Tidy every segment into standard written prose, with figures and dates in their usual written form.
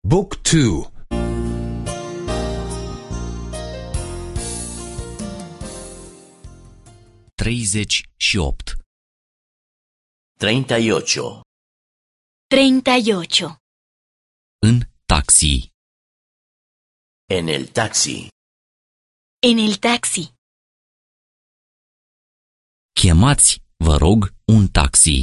Book 2. 38. 38. 38. În taxi. En el taxi. En el taxi. Chemați, vă rog, un taxi.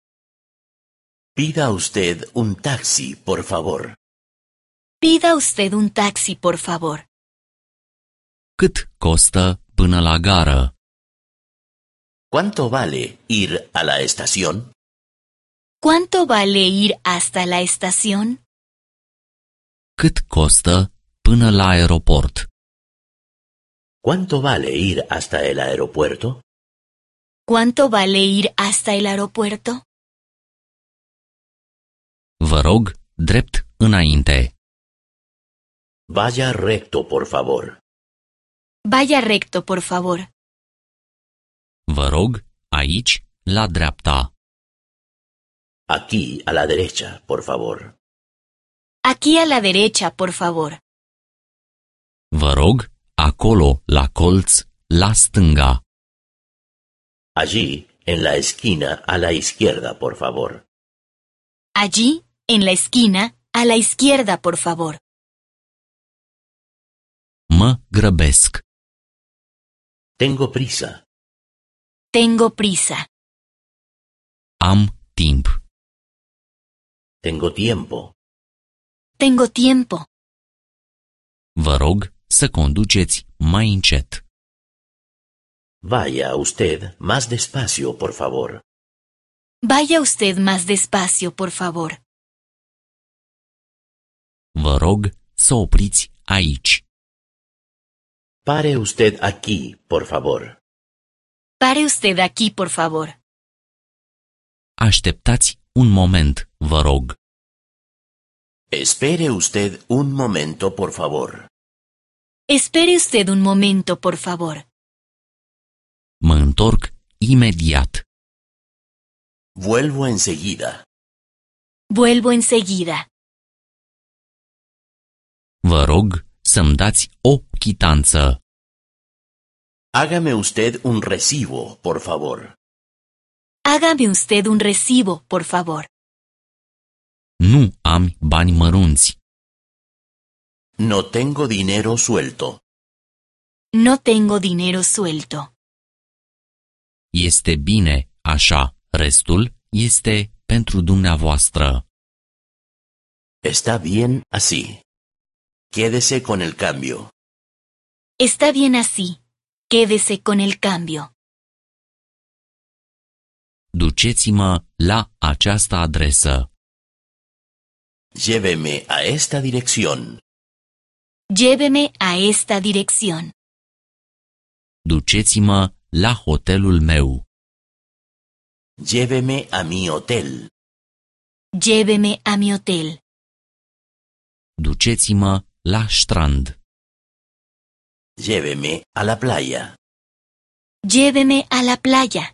Pida usted un taxi, por favor. Pida usted un taxi, por favor. Cât costă până la gară? ¿Cuánto vale ir a la estación? ¿Cuánto vale ir hasta la estación? Cât costă până la aeroport? ¿Cuánto vale ir hasta el aeropuerto? ¿Cuánto vale ir hasta el aeropuerto? Vă rog, drept înainte. Vaya recto, por favor. Vaya recto, por favor. Vă rog, aici, la dreapta. Aquí, a la derecha, por favor. Aquí a la derecha, por favor. Vă rog, acolo, la colț, la stânga. Allí, en la esquina, a la izquierda, por favor. Allí, en la esquina, a la izquierda, por favor. Mă grăbesc. Tengo prisa. Tengo prisa. Am timp. Tengo tiempo. Tengo tiempo. Vă rog să conduceți mai încet. Vaya usted más despacio, por favor. Vaya usted más despacio, por favor. Vă rog să opriți aici. Pare usted aquí, por favor. Pare usted aquí, por favor. Așteptați un moment, vă rog. Espere usted un momento, por favor. Espere usted un momento, por favor. Mă întorc imediat. Vuelvo enseguida. Vuelvo enseguida. Vă rog să-mi dați o chitanță. Hágame usted un recibo, por favor. Hágame usted un recibo, por favor. Nu am bani mărunți. No tengo dinero suelto. No tengo dinero suelto. Este bine așa, restul este pentru dumneavoastră. Está bien así. Quédese con el cambio. Está bien así. Quédese con el cambio. Duceți-mă la această adresă. Lléveme a esta dirección. Lléveme a esta dirección. Duceți-mă la hotelul meu. Lléveme a mi hotel. Lléveme a mi hotel. Duceți-mă la strand. Lléveme a la playa. Lléveme a la playa.